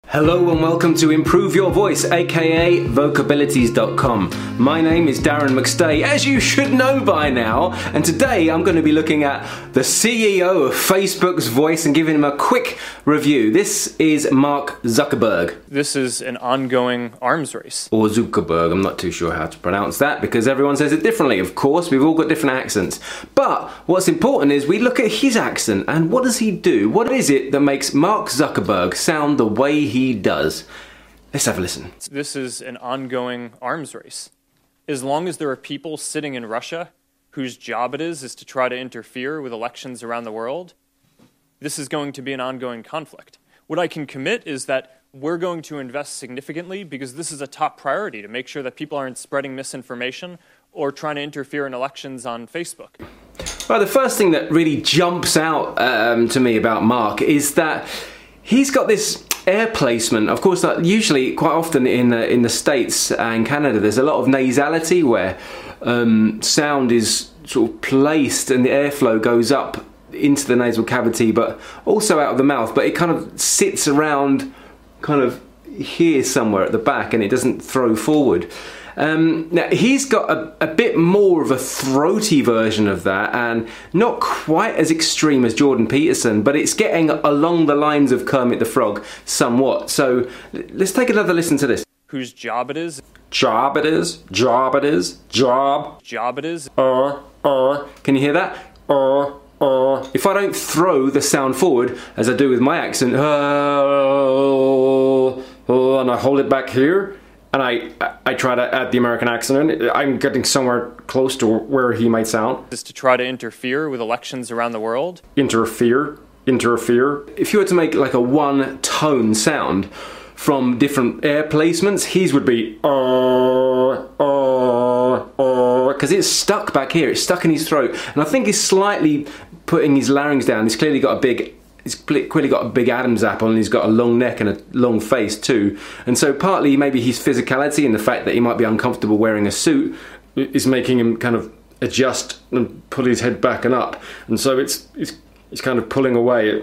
Hello and welcome to Improve Your Voice, aka Vocabilities.com. My name is Darren McStay, as you should know by now, and today I'm going to be looking at the CEO of Facebook's voice and giving him a quick review. This is Mark Zuckerberg. This is an ongoing arms race. Or Zuckerberg, I'm not too sure how to pronounce that because everyone says it differently. Of course, we've all got different accents. But what's important is we look at his accent and what does he do? What is it that makes Mark Zuckerberg sound the way he does? Let's have a listen. This is an ongoing arms race. As long as there are people sitting in Russia whose job it is to try to interfere with elections around the world, this is going to be an ongoing conflict. What I can commit is that we're going to invest significantly because this is a top priority to make sure that people aren't spreading misinformation or trying to interfere in elections on Facebook. Well, the first thing that really jumps out to me about Mark is that he's got this air placement. Of course, usually, quite often in the States and Canada, there's a lot of nasality where sound is sort of placed and the airflow goes up into the nasal cavity, but also out of the mouth. But it kind of sits around, kind of here somewhere at the back, and it doesn't throw forward. Now he's got a bit more of a throaty version of that, and not quite as extreme as Jordan Peterson, but it's getting along the lines of Kermit the Frog somewhat. So let's take another listen to this. Whose job it is. Job it is. Job it is. Job. Job it is. Can you hear that? If I don't throw the sound forward, as I do with my accent, and I hold it back here, and I try to add the American accent in, I'm getting somewhere close to where he might sound. Is to try to interfere with elections around the world. Interfere. If you were to make like a one-tone sound from different air placements, his would be because it's stuck back here, it's stuck in his throat, and I think he's slightly putting his larynx down. He's clearly got a big Adam's apple, and he's got a long neck and a long face too. And so partly maybe his physicality and the fact that he might be uncomfortable wearing a suit is making him kind of adjust and pull his head back and up. And so it's kind of pulling away.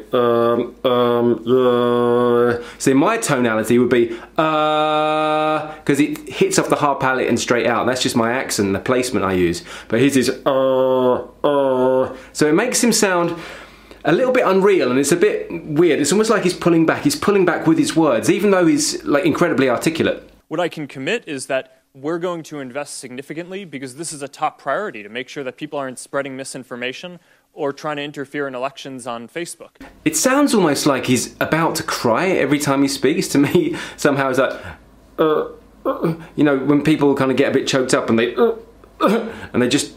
So my tonality would be because it hits off the hard palate and straight out. That's just my accent, the placement I use. But his is so it makes him sound a little bit unreal, and it's a bit weird. It's almost like he's pulling back with his words, even though he's like incredibly articulate. What I can commit is that we're going to invest significantly because this is a top priority to make sure that people aren't spreading misinformation or trying to interfere in elections on Facebook. It sounds almost like he's about to cry every time he speaks. To me, somehow it's like, you know, when people kind of get a bit choked up and they just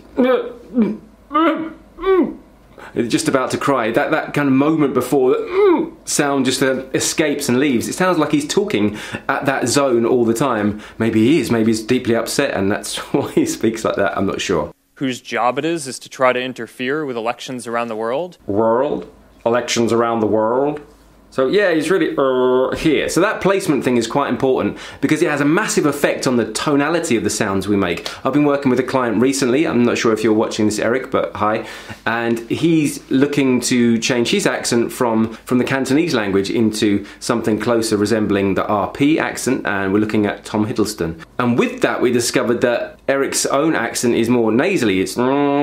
they're just about to cry. That kind of moment before that sound just escapes and leaves. It sounds like he's talking at that zone all the time. Maybe he is. Maybe he's deeply upset, and that's why he speaks like that. I'm not sure. Whose job it is to try to interfere with elections around the world. Elections around the world. So yeah, he's really here. So that placement thing is quite important because it has a massive effect on the tonality of the sounds we make. I've been working with a client recently. I'm not sure if you're watching this, Eric, but hi. And he's looking to change his accent from the Cantonese language into something closer resembling the RP accent, and we're looking at Tom Hiddleston. And with that, we discovered that Eric's own accent is more nasally. It's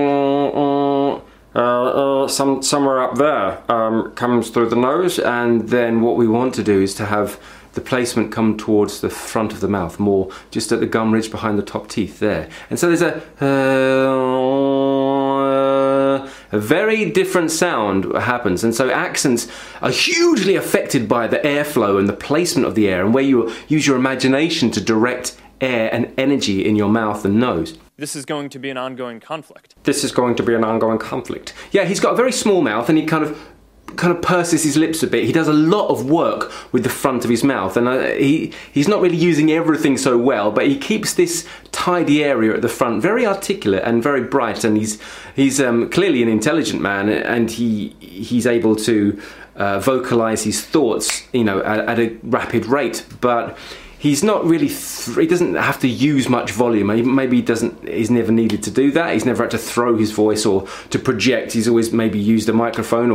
somewhere up there, comes through the nose, and then what we want to do is to have the placement come towards the front of the mouth, more just at the gum ridge behind the top teeth there. And so there's a very different sound happens, and so accents are hugely affected by the airflow and the placement of the air and where you use your imagination to direct air and energy in your mouth and nose. This is going to be an ongoing conflict. Yeah, he's got a very small mouth, and he kind of purses his lips a bit. He does a lot of work with the front of his mouth, and he's not really using everything so well, but he keeps this tidy area at the front very articulate and very bright, and he's clearly an intelligent man, and he's able to vocalize his thoughts, you know, at a rapid rate, but he's not really, he doesn't have to use much volume. Maybe he's never needed to do that. He's never had to throw his voice or to project. He's always maybe used a microphone or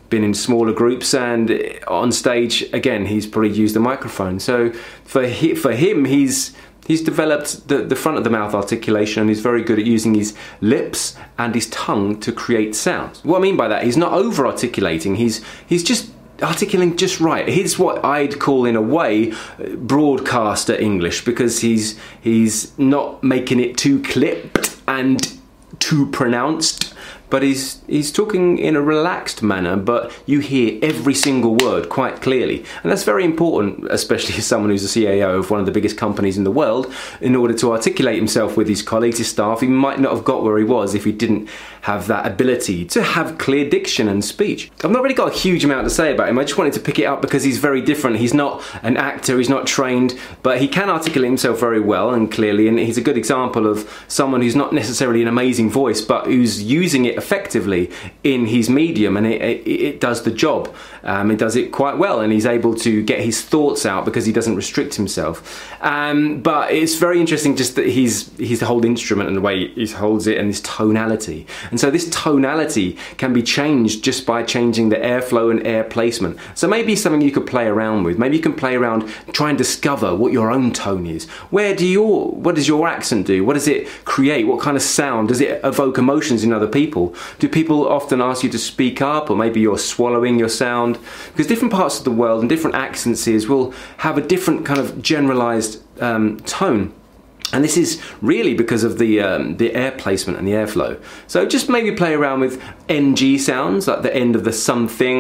been in smaller groups, and on stage, again, he's probably used a microphone. So for him, he's developed the front of the mouth articulation, and he's very good at using his lips and his tongue to create sounds. What I mean by that, he's not over-articulating, he's just articulating just right. He's what I'd call, in a way, broadcaster English, because he's not making it too clipped and too pronounced, but he's talking in a relaxed manner, but you hear every single word quite clearly. And that's very important, especially as someone who's the CAO of one of the biggest companies in the world. In order to articulate himself with his colleagues, his staff, he might not have got where he was if he didn't have that ability to have clear diction and speech. I've not really got a huge amount to say about him. I just wanted to pick it up because he's very different. He's not an actor, he's not trained, but he can articulate himself very well and clearly, and he's a good example of someone who's not necessarily an amazing voice, but who's using it effectively in his medium, and it does the job. It does it quite well, and he's able to get his thoughts out because he doesn't restrict himself. But it's very interesting just that he's the whole instrument and the way he holds it and his tonality. And so this tonality can be changed just by changing the airflow and air placement. So maybe something you could play around with. Maybe you can play around, try and discover what your own tone is. What does your accent do? What does it create? What kind of sound? Does it evoke emotions in other people? Do people often ask you to speak up, or maybe you're swallowing your sound? Because different parts of the world and different accents will have a different kind of generalized tone. And this is really because of the air placement and the airflow. So just maybe play around with NG sounds, like the end of the something,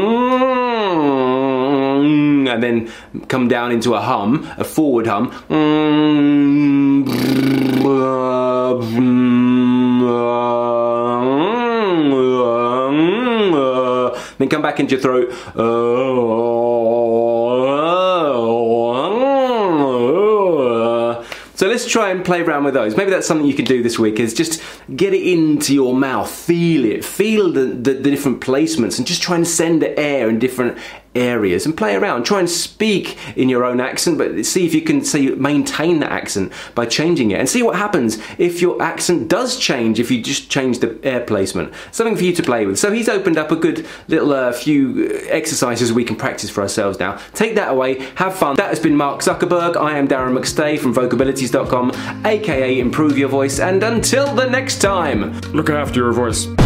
and then come down into a hum, a forward hum. Then come back into your throat. So let's try and play around with those. Maybe that's something you can do this week, is just get it into your mouth, feel it, feel the different placements, and just try and send the air in different areas and play around. Try and speak in your own accent, but see if you can maintain that accent by changing it, and see what happens if your accent does change if you just change the air placement. Something for you to play with. So he's opened up a good little few exercises we can practice for ourselves now. Take that away, have fun. That has been Mark Zuckerberg. I am Darren McStay from Vocabilities.com, aka Improve Your Voice, and until the next time, look after your voice.